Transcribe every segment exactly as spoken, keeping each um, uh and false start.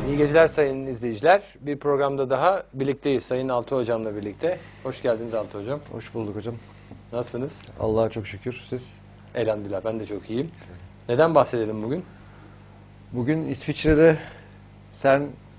İyi geceler sayın izleyiciler. Bir programda daha birlikteyiz Sayın Altı Hocam'la birlikte. Hoş geldiniz Altı Hocam. Hoş bulduk hocam. Nasılsınız? Allah'a çok şükür. Siz? Elhamdülillah ben de çok iyiyim. Neden bahsedelim bugün? Bugün İsviçre'de CERN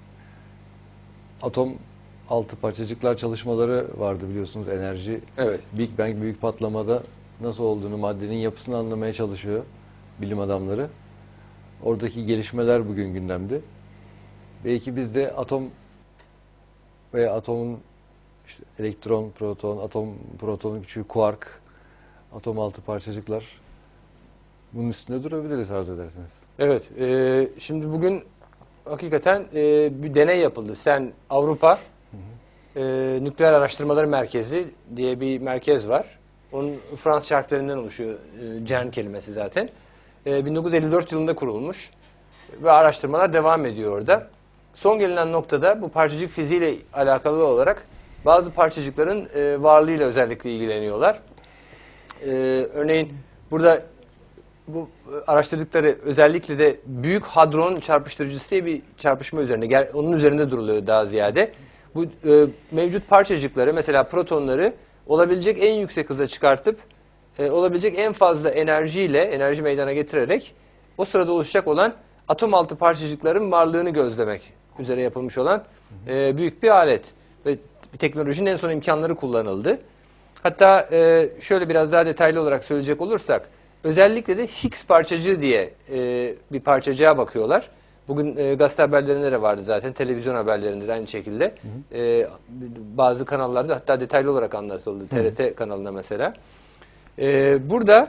atom altı parçacıklar çalışmaları vardı biliyorsunuz, enerji. Evet. Big Bang büyük patlamada nasıl olduğunu, maddenin yapısını anlamaya çalışıyor bilim adamları. Oradaki gelişmeler bugün gündemde. Belki biz de atom veya atomun işte elektron, proton, atom, protonun küçüğü kuark, atom altı parçacıklar, bunun üstünde durabiliriz arzu ederseniz. Evet. E, şimdi bugün hakikaten e, bir deney yapıldı. CERN Avrupa e, Nükleer Araştırmaları Merkezi diye bir merkez var. Onun Fransız harflerinden oluşuyor. E, CERN kelimesi zaten. E, bin dokuz yüz elli dört yılında kurulmuş. Ve araştırmalar devam ediyor orada. Son gelinen noktada bu parçacık fiziğiyle alakalı olarak bazı parçacıkların e, varlığıyla özellikle ilgileniyorlar. E, örneğin burada bu araştırdıkları özellikle de büyük hadron çarpıştırıcısı diye bir çarpışma üzerine, gel, onun üzerinde duruluyor daha ziyade. Bu e, mevcut parçacıkları, mesela protonları olabilecek en yüksek hıza çıkartıp e, olabilecek en fazla enerjiyle, enerji meydana getirerek o sırada oluşacak olan atom altı parçacıkların varlığını gözlemek üzere yapılmış olan e, büyük bir alet. Ve teknolojinin en son imkanları kullanıldı. Hatta e, şöyle biraz daha detaylı olarak söyleyecek olursak, özellikle de Higgs parçacığı diye e, bir parçacığa bakıyorlar. Bugün e, gazete haberlerinde de vardı zaten, televizyon haberlerinde de aynı şekilde. Hı hı. E, bazı kanallarda hatta detaylı olarak anlatıldı. T R T hı hı. kanalında mesela. E, burada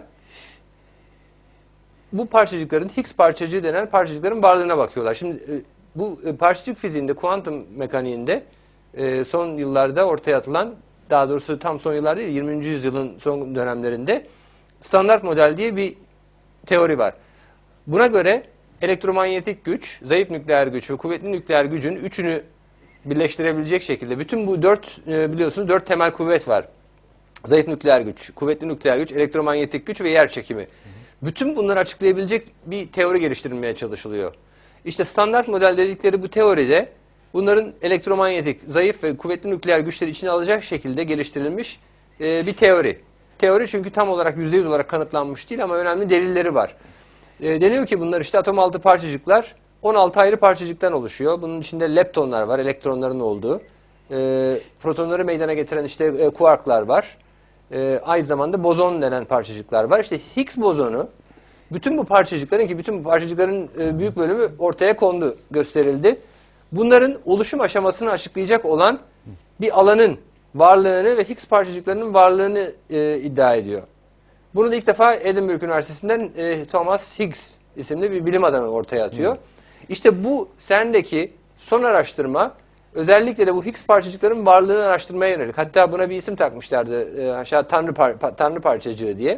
bu parçacıkların, Higgs parçacığı denen parçacıkların varlığına bakıyorlar. Şimdi e, bu e, parçacık fiziğinde, kuantum mekaniğinde e, son yıllarda ortaya atılan, daha doğrusu tam son yıllar değil, yirminci yüzyılın son dönemlerinde standart model diye bir teori var. Buna göre elektromanyetik güç, zayıf nükleer güç ve kuvvetli nükleer gücün üçünü birleştirebilecek şekilde, bütün bu dört e, biliyorsunuz dört temel kuvvet var. Zayıf nükleer güç, kuvvetli nükleer güç, elektromanyetik güç ve yer çekimi. Hı hı. Bütün bunları açıklayabilecek bir teori geliştirilmeye çalışılıyor. İşte standart model dedikleri bu teoride bunların elektromanyetik, zayıf ve kuvvetli nükleer güçleri içine alacak şekilde geliştirilmiş e, bir teori. Teori çünkü tam olarak yüzde yüz olarak kanıtlanmış değil ama önemli delilleri var. E, deniyor ki bunlar işte atom altı parçacıklar on altı ayrı parçacıktan oluşuyor. Bunun içinde leptonlar var, elektronların olduğu. E, protonları meydana getiren işte e, kuarklar var. E, aynı zamanda bozon denen parçacıklar var. İşte Higgs bozonu, bütün bu parçacıkların, ki bütün bu parçacıkların e, büyük bölümü ortaya kondu, gösterildi. Bunların oluşum aşamasını açıklayacak olan bir alanın varlığını ve Higgs parçacıklarının varlığını e, iddia ediyor. Bunu da ilk defa Edinburgh Üniversitesi'nden e, Thomas Higgs isimli bir bilim adamı ortaya atıyor. Hmm. İşte bu CERN'deki son araştırma özellikle de bu Higgs parçacıkların varlığını araştırmaya yönelik. Hatta buna bir isim takmışlardı, e, aşağı tanrı, par pa tanrı parçacığı diye.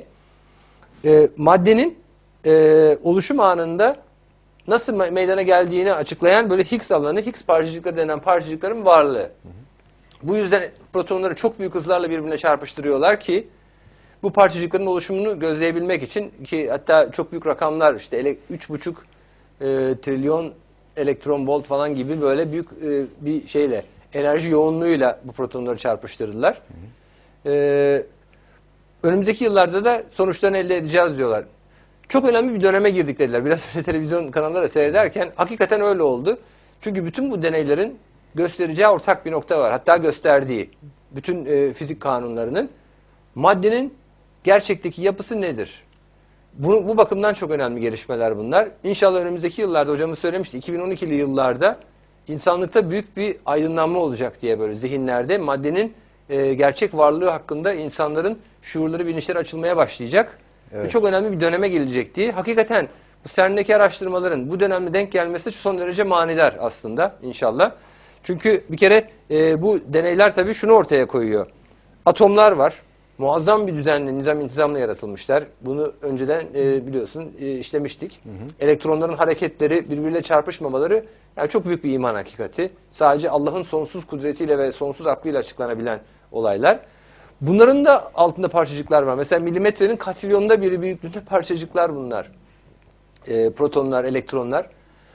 E, maddenin e, oluşum anında nasıl me meydana geldiğini açıklayan böyle Higgs alanı, Higgs parçacıkları denen parçacıkların varlığı. Hı hı. Bu yüzden protonları çok büyük hızlarla birbirine çarpıştırıyorlar ki bu parçacıkların oluşumunu gözleyebilmek için, ki hatta çok büyük rakamlar, işte üç buçuk e, trilyon elektron volt falan gibi böyle büyük e, bir şeyle, enerji yoğunluğuyla bu protonları çarpıştırdılar. Hı hı. E, önümüzdeki yıllarda da sonuçlarını elde edeceğiz diyorlar. Çok önemli bir döneme girdik dediler. Biraz önce televizyon kanalları seyrederken hakikaten öyle oldu. Çünkü bütün bu deneylerin göstereceği ortak bir nokta var. Hatta gösterdiği bütün e, fizik kanunlarının, maddenin gerçekteki yapısı nedir? Bu, bu bakımdan çok önemli gelişmeler bunlar. İnşallah önümüzdeki yıllarda, hocamız söylemişti, iki bin on ikili yıllarda insanlıkta büyük bir aydınlanma olacak diye, böyle zihinlerde maddenin e, gerçek varlığı hakkında insanların şuurları, bilinçleri açılmaya başlayacak. Evet. Ve çok önemli bir döneme gelecek diye. Hakikaten bu CERN'deki araştırmaların bu dönemde denk gelmesi son derece manidar aslında inşallah. Çünkü bir kere e, bu deneyler tabii şunu ortaya koyuyor. Atomlar var. Muazzam bir düzenle, nizam intizamla yaratılmışlar. Bunu önceden e, biliyorsun e, işlemiştik. Hı hı. Elektronların hareketleri, birbiriyle çarpışmamaları yani çok büyük bir iman hakikati. Sadece Allah'ın sonsuz kudretiyle ve sonsuz aklıyla açıklanabilen olaylar. Bunların da altında parçacıklar var. Mesela milimetrenin katrilyonda biri büyüklüğünde parçacıklar bunlar. E, protonlar, elektronlar.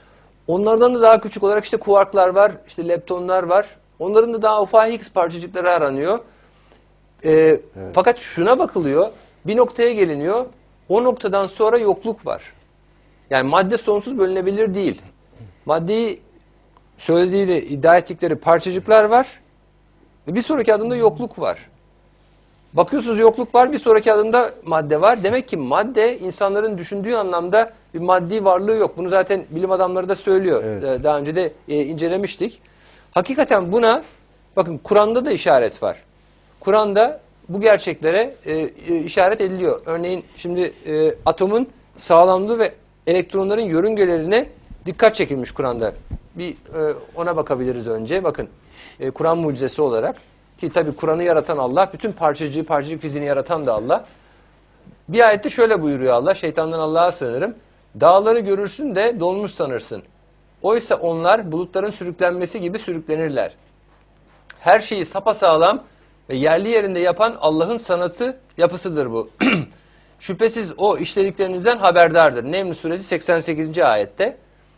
Onlardan da daha küçük olarak işte kuarklar var, işte leptonlar var. Onların da daha ufak Higgs parçacıkları aranıyor. Ee, evet. Fakat şuna bakılıyor, bir noktaya geliniyor, o noktadan sonra yokluk var. Yani madde sonsuz bölünebilir değil. Maddeyi söylediği, iddia ettikleri parçacıklar var ve bir sonraki adımda yokluk var. Bakıyorsunuz yokluk var, bir sonraki adımda madde var. Demek ki madde insanların düşündüğü anlamda bir maddi varlığı yok. Bunu zaten bilim adamları da söylüyor. Evet. Daha önce de e, incelemiştik. Hakikaten buna, bakın Kur'an'da da işaret var. Kur'an'da bu gerçeklere e, e, işaret ediliyor. Örneğin şimdi e, atomun sağlamlığı ve elektronların yörüngelerine dikkat çekilmiş Kur'an'da. Bir e, ona bakabiliriz önce. Bakın e, Kur'an mucizesi olarak. Ki tabii Kur'an'ı yaratan Allah, bütün parçacığı, parçacık fiziğini yaratan da Allah. Bir ayette şöyle buyuruyor Allah, şeytandan Allah'a sığınırım. Dağları görürsün de dolmuş sanırsın. Oysa onlar bulutların sürüklenmesi gibi sürüklenirler. Her şeyi sapasağlam ve yerli yerinde yapan Allah'ın sanatı, yapısıdır bu. Şüphesiz o işlediklerinizden haberdardır. Neml suresi seksen sekizinci ayette.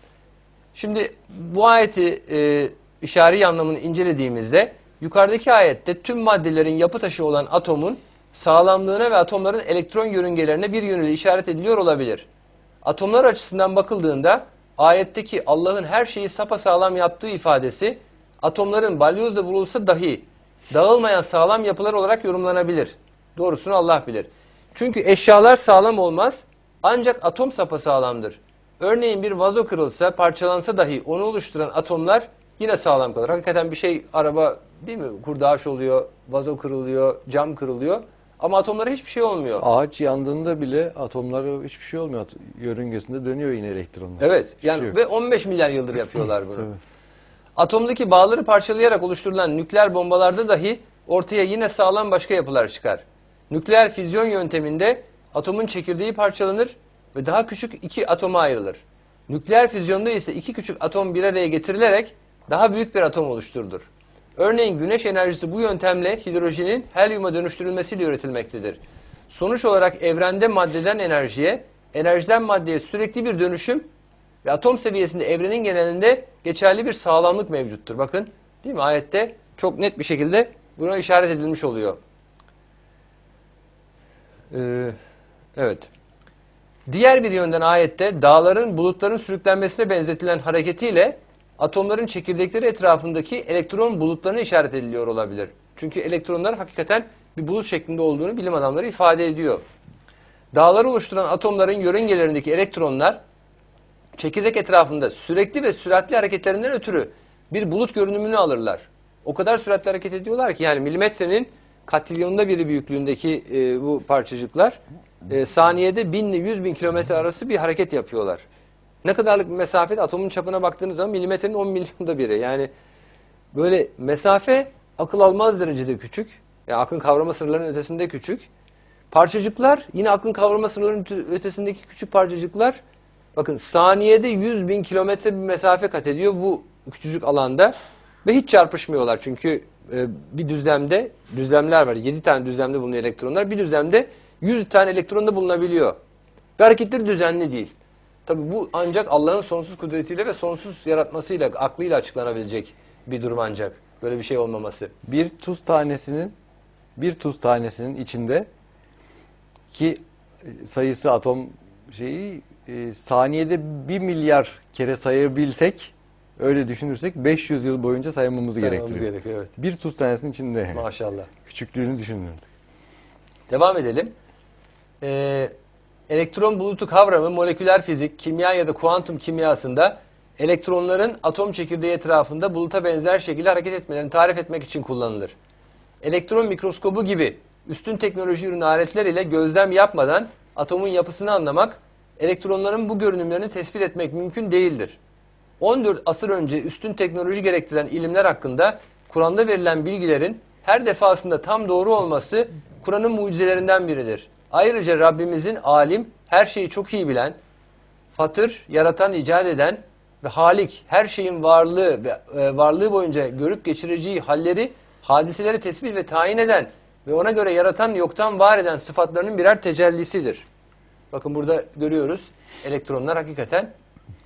Şimdi bu ayeti e, işari anlamını incelediğimizde yukarıdaki ayette tüm maddelerin yapı taşı olan atomun sağlamlığına ve atomların elektron yörüngelerine bir yönüyle işaret ediliyor olabilir. Atomlar açısından bakıldığında ayetteki Allah'ın her şeyi sapasağlam yaptığı ifadesi atomların balyozla vurulsa dahi dağılmayan sağlam yapılar olarak yorumlanabilir. Doğrusunu Allah bilir. Çünkü eşyalar sağlam olmaz ancak atom sapasağlamdır. Örneğin bir vazo kırılsa, parçalansa dahi onu oluşturan atomlar yine sağlam kalır. Hakikaten bir şey, araba değil mi? Kurdaş oluyor, vazo kırılıyor, cam kırılıyor. Ama atomlara hiçbir şey olmuyor. Ağaç yandığında bile atomlara hiçbir şey olmuyor. Yörüngesinde dönüyor yine elektronlar. Evet. Yani şey ve on beş milyar yıldır yapıyorlar bunu. Atomdaki bağları parçalayarak oluşturulan nükleer bombalarda dahi ortaya yine sağlam başka yapılar çıkar. Nükleer füzyon yönteminde atomun çekirdeği parçalanır ve daha küçük iki atoma ayrılır. Nükleer füzyonda ise iki küçük atom bir araya getirilerek daha büyük bir atom oluşturulur. Örneğin güneş enerjisi bu yöntemle hidrojenin helyuma dönüştürülmesiyle üretilmektedir. Sonuç olarak evrende maddeden enerjiye, enerjiden maddeye sürekli bir dönüşüm ve atom seviyesinde evrenin genelinde geçerli bir sağlamlık mevcuttur. Bakın değil mi? Ayette çok net bir şekilde buna işaret edilmiş oluyor. Ee, evet. Diğer bir yönden ayette dağların bulutların sürüklenmesine benzetilen hareketiyle atomların çekirdekleri etrafındaki elektron bulutlarına işaret ediliyor olabilir. Çünkü elektronlar hakikaten bir bulut şeklinde olduğunu bilim adamları ifade ediyor. Dağları oluşturan atomların yörüngelerindeki elektronlar çekirdek etrafında sürekli ve süratli hareketlerinden ötürü bir bulut görünümünü alırlar. O kadar süratli hareket ediyorlar ki yani milimetrenin katrilyonunda biri büyüklüğündeki e, bu parçacıklar e, saniyede bin ile yüz bin kilometre arası bir hareket yapıyorlar. Ne kadarlık bir mesafede atomun çapına baktığınız zaman milimetrenin on milyonda biri. Yani böyle mesafe akıl almaz derecede küçük. Yani aklın kavrama sınırlarının ötesinde küçük. Parçacıklar yine aklın kavrama sınırlarının ötesindeki küçük parçacıklar. Bakın saniyede yüz bin kilometre bir mesafe kat ediyor bu küçücük alanda. Ve hiç çarpışmıyorlar. Çünkü e, bir düzlemde, düzlemler var. yedi tane düzlemde bulunan elektronlar. Bir düzlemde yüz tane elektronda bulunabiliyor. Ve hareketleri düzenli değil. Tabi bu ancak Allah'ın sonsuz kudretiyle ve sonsuz yaratmasıyla, aklıyla açıklanabilecek bir durum ancak. Böyle bir şey olmaması. Bir tuz tanesinin bir tuz tanesinin içinde ki sayısı atom şeyi e, saniyede bir milyar kere sayabilsek, öyle düşünürsek beş yüz yıl boyunca saymamız gerektiriyor. gerekiyor. Evet. Bir tuz tanesinin içinde. Maşallah. Küçüklüğünü düşünürdük. Devam edelim. Ee, elektron bulutu kavramı moleküler fizik, kimya ya da kuantum kimyasında elektronların atom çekirdeği etrafında buluta benzer şekilde hareket etmelerini tarif etmek için kullanılır. Elektron mikroskobu gibi üstün teknoloji ürünü aletler ile gözlem yapmadan atomun yapısını anlamak, elektronların bu görünümlerini tespit etmek mümkün değildir. on dört asır önce üstün teknoloji gerektiren ilimler hakkında Kur'an'da verilen bilgilerin her defasında tam doğru olması Kur'an'ın mucizelerinden biridir. Ayrıca Rabbimizin alim, her şeyi çok iyi bilen, fatır, yaratan, icat eden ve halik, her şeyin varlığı ve e, varlığı boyunca görüp geçireceği halleri, hadiseleri tespit ve tayin eden ve ona göre yaratan, yoktan var eden sıfatlarının birer tecellisidir. Bakın burada görüyoruz elektronlar hakikaten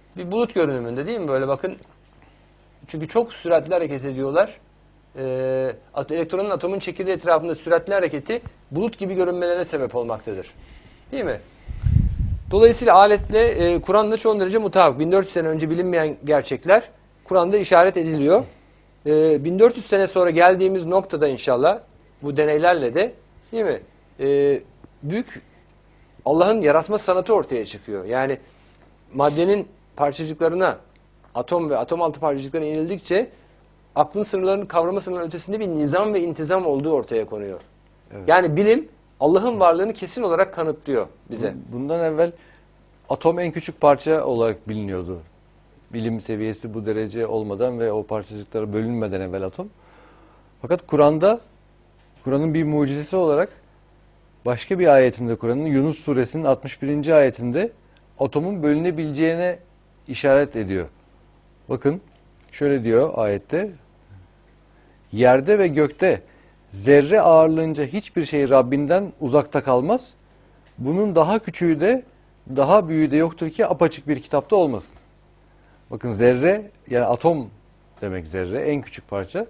bir bulut görünümünde değil mi? Böyle bakın. Çünkü çok süratli hareket ediyorlar. Ee, elektronun atomun çekirdeği etrafında süratli hareketi bulut gibi görünmelerine sebep olmaktadır. Değil mi? Dolayısıyla aletle e, Kur'an'la son derece mutabık. bin dört yüz sene önce bilinmeyen gerçekler Kur'an'da işaret ediliyor. E, bin dört yüz sene sonra geldiğimiz noktada inşallah bu deneylerle de değil mi? E, büyük Allah'ın yaratma sanatı ortaya çıkıyor. Yani maddenin parçacıklarına atom ve atom altı parçacıklarına inildikçe aklın sınırlarının kavrama sınırlarının ötesinde bir nizam ve intizam olduğu ortaya konuyor. Evet. Yani bilim Allah'ın varlığını kesin olarak kanıtlıyor bize. Bundan evvel atom en küçük parça olarak biliniyordu. Bilim seviyesi bu derece olmadan ve o parçacıklara bölünmeden evvel atom. Fakat Kur'an'da, Kur'an'ın bir mucizesi olarak başka bir ayetinde, Kur'an'ın Yunus suresinin altmış birinci ayetinde atomun bölünebileceğine işaret ediyor. Bakın şöyle diyor ayette: yerde ve gökte zerre ağırlığınca hiçbir şey Rabbinden uzakta kalmaz. Bunun daha küçüğü de daha büyüğü de yoktur ki apaçık bir kitapta olmasın. Bakın zerre, yani atom demek zerre, en küçük parça.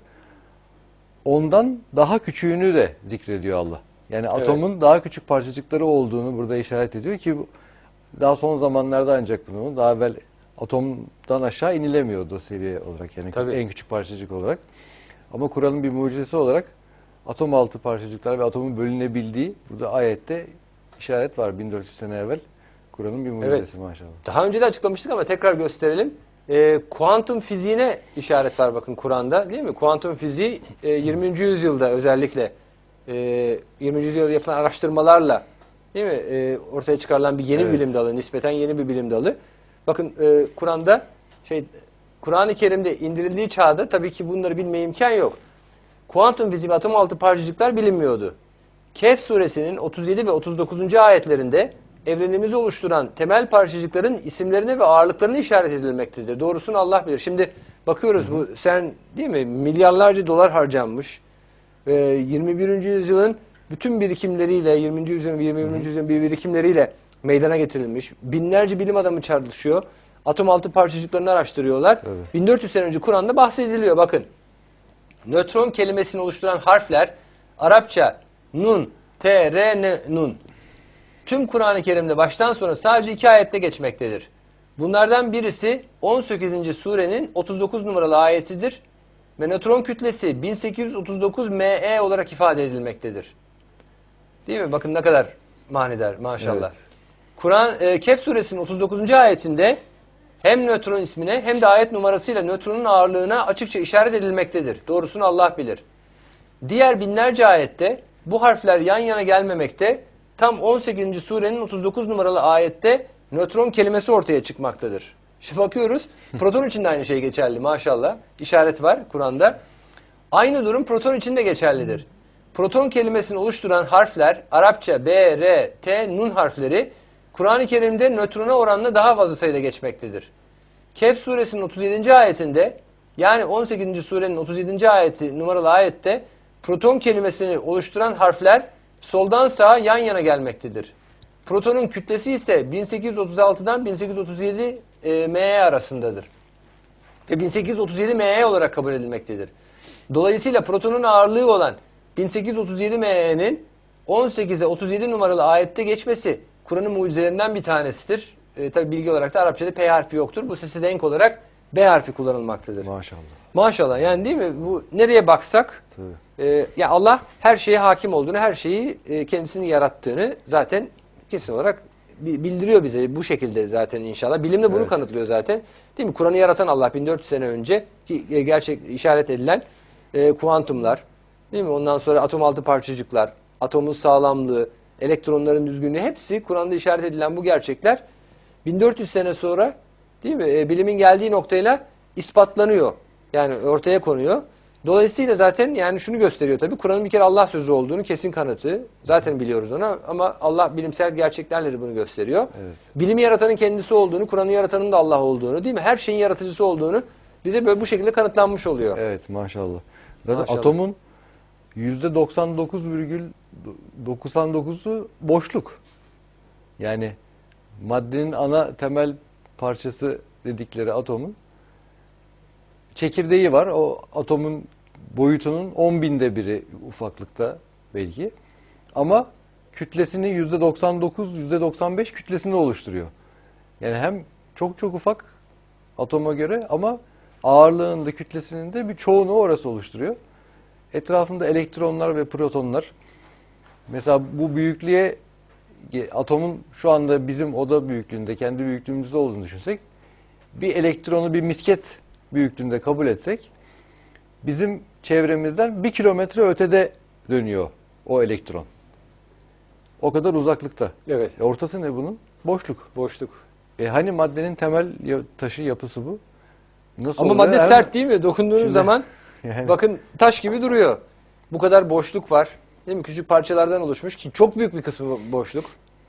Ondan daha küçüğünü de zikrediyor Allah. Yani evet, atomun daha küçük parçacıkları olduğunu burada işaret ediyor ki daha son zamanlarda ancak bunu, daha evvel atomdan aşağı inilemiyordu seviye olarak, yani tabii, en küçük parçacık olarak. Ama Kur'an'ın bir mucizesi olarak atom altı parçacıklar ve atomun bölünebildiği burada ayette işaret var bin dört yüz sene evvel. Kur'an'ın bir mucizesi, evet, maşallah. Daha önce de açıklamıştık ama tekrar gösterelim. E, kuantum fiziğine işaret var bakın Kur'an'da, değil mi? Kuantum fiziği e, yirminci yüzyılda özellikle e, yirminci yüzyılda yapılan araştırmalarla, değil mi? E, ortaya çıkarılan bir yeni, evet, bilim dalı, nispeten yeni bir bilim dalı. Bakın e, Kur'an'da şey Kur'an-ı Kerim'de indirildiği çağda tabii ki bunları bilmeye imkan yok. Kuantum fiziği ve atom altı parçacıklar bilinmiyordu. Kehf suresinin otuz yedi ve otuz dokuzuncu ayetlerinde evrenimizi oluşturan temel parçacıkların isimlerine ve ağırlıklarına işaret edilmektedir. Doğrusunu Allah bilir. Şimdi bakıyoruz, hı hı, bu sen değil mi? Milyarlarca dolar harcanmış. Ee, yirmi birinci yüzyılın bütün birikimleriyle, yirminci yüzyılın, yirmi birinci yüzyılın bir birikimleriyle meydana getirilmiş. Binlerce bilim adamı çalışıyor. Atom altı parçacıklarını araştırıyorlar. Evet. bin dört yüz sene önce Kur'an'da bahsediliyor. Bakın. Nötron kelimesini oluşturan harfler Arapça nun, t, r, n, nun. Tüm Kur'an-ı Kerim'de baştan sona sadece iki ayette geçmektedir. Bunlardan birisi on sekizinci surenin otuz dokuz numaralı ayetidir ve nötron kütlesi bin sekiz yüz otuz dokuz M E olarak ifade edilmektedir. Değil mi? Bakın ne kadar manidar maşallah. Evet. Kur'an e, Kehf suresinin otuz dokuzuncu ayetinde hem nötron ismine hem de ayet numarasıyla nötronun ağırlığına açıkça işaret edilmektedir. Doğrusunu Allah bilir. Diğer binlerce ayette bu harfler yan yana gelmemekte, tam on sekizinci surenin otuz dokuz numaralı ayette nötron kelimesi ortaya çıkmaktadır. Şimdi bakıyoruz, proton için de aynı şey geçerli maşallah. İşaret var Kur'an'da. Aynı durum proton için de geçerlidir. Proton kelimesini oluşturan harfler Arapça B, R, T, Nun harfleri Kur'an-ı Kerim'de nötrona oranla daha fazla sayıda geçmektedir. Kehf suresinin otuz yedinci ayetinde, yani on sekizinci surenin otuz yedinci ayeti numaralı ayette proton kelimesini oluşturan harfler soldan sağa yan yana gelmektedir. Protonun kütlesi ise bin sekiz yüz otuz altıdan bin sekiz yüz otuz yedi e, M E arasındadır. Ve bin sekiz yüz otuz yedi M E olarak kabul edilmektedir. Dolayısıyla protonun ağırlığı olan bin sekiz yüz otuz yedi M E'nin on sekize otuz yedi numaralı ayette geçmesi Kur'an'ın mucizelerinden bir tanesidir. E, tabi bilgi olarak da Arapçada P harfi yoktur. Bu sese denk olarak B harfi kullanılmaktadır. Maşallah. Maşallah. Yani değil mi? Bu nereye baksak e, ya Allah her şeye hakim olduğunu, her şeyi e, kendisinin yarattığını zaten kesin olarak bildiriyor bize bu şekilde zaten inşallah. Bilim de bunu, evet, kanıtlıyor zaten. Değil mi? Kur'an'ı yaratan Allah bin dört yüz sene önce ki e, gerçek işaret edilen e, kuantumlar, değil mi? Ondan sonra atom altı parçacıklar, atomun sağlamlığı, elektronların düzgünlüğü, hepsi Kur'an'da işaret edilen bu gerçekler bin dört yüz sene sonra, değil mi? E, bilimin geldiği noktayla ispatlanıyor. Yani ortaya konuyor. Dolayısıyla zaten yani şunu gösteriyor tabii. Kur'an'ın bir kere Allah sözü olduğunu kesin kanıtı. Zaten biliyoruz onu ama Allah bilimsel gerçeklerle de bunu gösteriyor. Evet. Bilimi yaratanın kendisi olduğunu, Kur'an'ı yaratanın da Allah olduğunu, değil mi? Her şeyin yaratıcısı olduğunu bize böyle bu şekilde kanıtlanmış oluyor. Evet, maşallah. Zaten maşallah. Atomun yüzde doksan dokuz virgül doksan dokuzu boşluk. Yani maddenin ana temel parçası dedikleri atomun çekirdeği var. O atomun boyutunun on binde biri ufaklıkta belki. Ama kütlesini yüzde doksan dokuz, yüzde doksan beş kütlesini oluşturuyor. Yani hem çok çok ufak atoma göre ama ağırlığında, kütlesinin de bir çoğunu orası oluşturuyor. Etrafında elektronlar ve protonlar. Mesela bu büyüklüğe, atomun şu anda bizim oda büyüklüğünde, kendi büyüklüğümüzde olduğunu düşünsek, bir elektronu bir misket büyüklüğünde kabul etsek, bizim çevremizden bir kilometre ötede dönüyor o elektron. O kadar uzaklıkta. Evet. E ortası ne bunun? Boşluk. Boşluk. E hani maddenin temel taşı yapısı bu? Nasıl Ama oluyor? madde Hem- sert değil mi? Dokunduğunuz Şimdi- zaman Yani- bakın taş gibi duruyor. Bu kadar boşluk var. Değil mi? Küçük parçalardan oluşmuş ki çok büyük bir kısmı boşluk.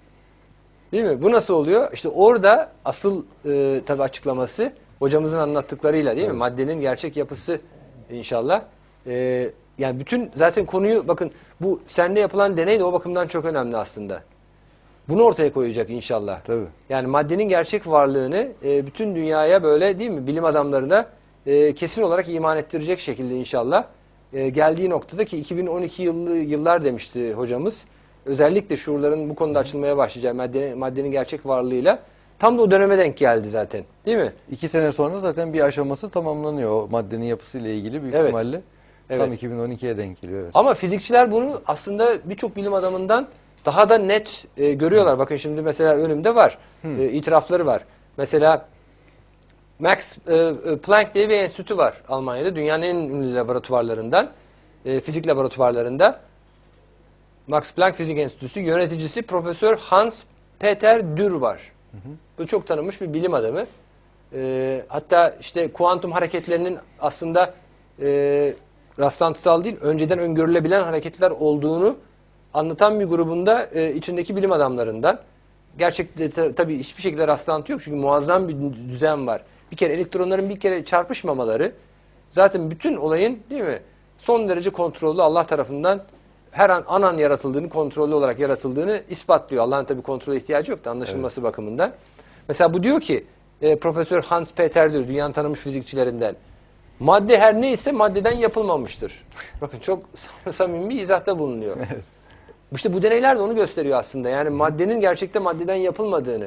Değil mi? Bu nasıl oluyor? İşte orada asıl e, tabii açıklaması hocamızın anlattıklarıyla değil mi? Evet. Maddenin gerçek yapısı inşallah. E, yani bütün zaten konuyu bakın bu sende yapılan deney de o bakımdan çok önemli aslında. Bunu ortaya koyacak inşallah. Tabii. Yani maddenin gerçek varlığını e, bütün dünyaya böyle değil mi bilim adamlarına e, kesin olarak iman ettirecek şekilde inşallah e, geldiği noktada ki iki bin on iki yıllı yıllar demişti hocamız. Özellikle şuurların bu konuda açılmaya başlayacağı maddenin, maddenin gerçek varlığıyla tam da o döneme denk geldi zaten. Değil mi? İki sene sonra zaten bir aşaması tamamlanıyor. O maddenin yapısıyla ilgili büyük Evet. ihtimalle. Evet. Tam iki bin on ikiye denk geliyor. Evet. Ama fizikçiler bunu aslında birçok bilim adamından daha da net e, görüyorlar. Bakın şimdi mesela önümde var. E, itirafları var. Mesela Max e, e, Planck diye bir enstitü var Almanya'da. Dünyanın en ünlü laboratuvarlarından, e, fizik laboratuvarlarında. Max Planck Fizik Enstitüsü yöneticisi Profesör Hans Peter Dürr var. Hı hı. Bu çok tanınmış bir bilim adamı. E, hatta işte kuantum hareketlerinin aslında e, rastlantısal değil, önceden öngörülebilen hareketler olduğunu anlatan bir grubunda e, içindeki bilim adamlarından. Gerçekte ta, tabii hiçbir şekilde rastlantı yok çünkü muazzam bir düzen var. Bir kere elektronların bir kere çarpışmamaları zaten bütün olayın değil mi son derece kontrollü Allah tarafından her an anan yaratıldığını, kontrollü olarak yaratıldığını ispatlıyor. Allah'ın tabii kontrole ihtiyacı yok da anlaşılması evet. bakımından. Mesela bu diyor ki e, Profesör Hans Peter diyor dünyanın tanınmış fizikçilerinden. Madde her neyse maddeden yapılmamıştır. Bakın çok samimi bir izahta bulunuyor. Evet. İşte bu deneyler de onu gösteriyor aslında. Yani maddenin gerçekte maddeden yapılmadığını,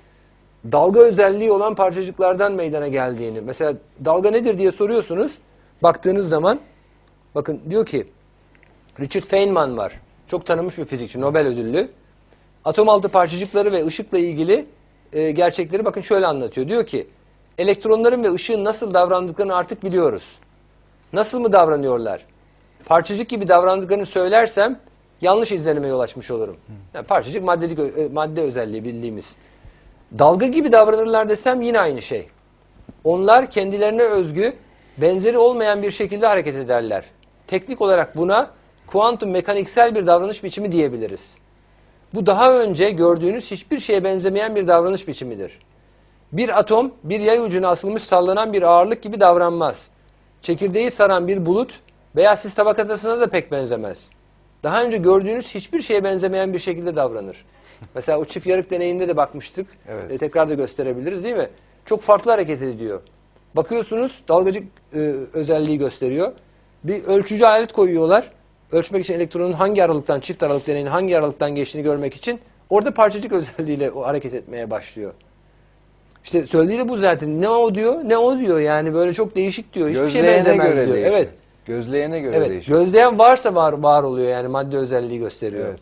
dalga özelliği olan parçacıklardan meydana geldiğini. Mesela dalga nedir diye soruyorsunuz. Baktığınız zaman bakın diyor ki Richard Feynman var. Çok tanınmış bir fizikçi, Nobel ödüllü. Atom altı parçacıkları ve ışıkla ilgili e, gerçekleri bakın şöyle anlatıyor. Diyor ki elektronların ve ışığın nasıl davrandıklarını artık biliyoruz. Nasıl mı davranıyorlar? Parçacık gibi davrandıklarını söylersem yanlış izlenime yol açmış olurum. Yani parçacık maddelik, madde özelliği bildiğimiz. Dalga gibi davranırlar desem yine aynı şey. Onlar kendilerine özgü, benzeri olmayan bir şekilde hareket ederler. Teknik olarak buna kuantum mekaniksel bir davranış biçimi diyebiliriz. Bu daha önce gördüğünüz hiçbir şeye benzemeyen bir davranış biçimidir. Bir atom bir yay ucuna asılmış sallanan bir ağırlık gibi davranmaz. Çekirdeği saran bir bulut veya sis tabakatasına da pek benzemez. Daha önce gördüğünüz hiçbir şeye benzemeyen bir şekilde davranır. Mesela o çift yarık deneyinde de bakmıştık. Evet. E, tekrar da gösterebiliriz değil mi? Çok farklı hareket ediyor. Bakıyorsunuz dalgacık e, özelliği gösteriyor. Bir ölçücü alet koyuyorlar. Ölçmek için elektronun hangi aralıktan, çift aralık deneyinin hangi aralıktan geçtiğini görmek için orada parçacık özelliğiyle o hareket etmeye başlıyor. İşte söylediği de bu zaten. Ne o diyor, ne o diyor. Yani böyle çok değişik diyor. Hiçbir şeye benzemez göre diyor. değişiyor. Evet. Gözleyene göre Evet. değişiyor. Gözleyen varsa var, var oluyor yani madde özelliği gösteriyor. Evet.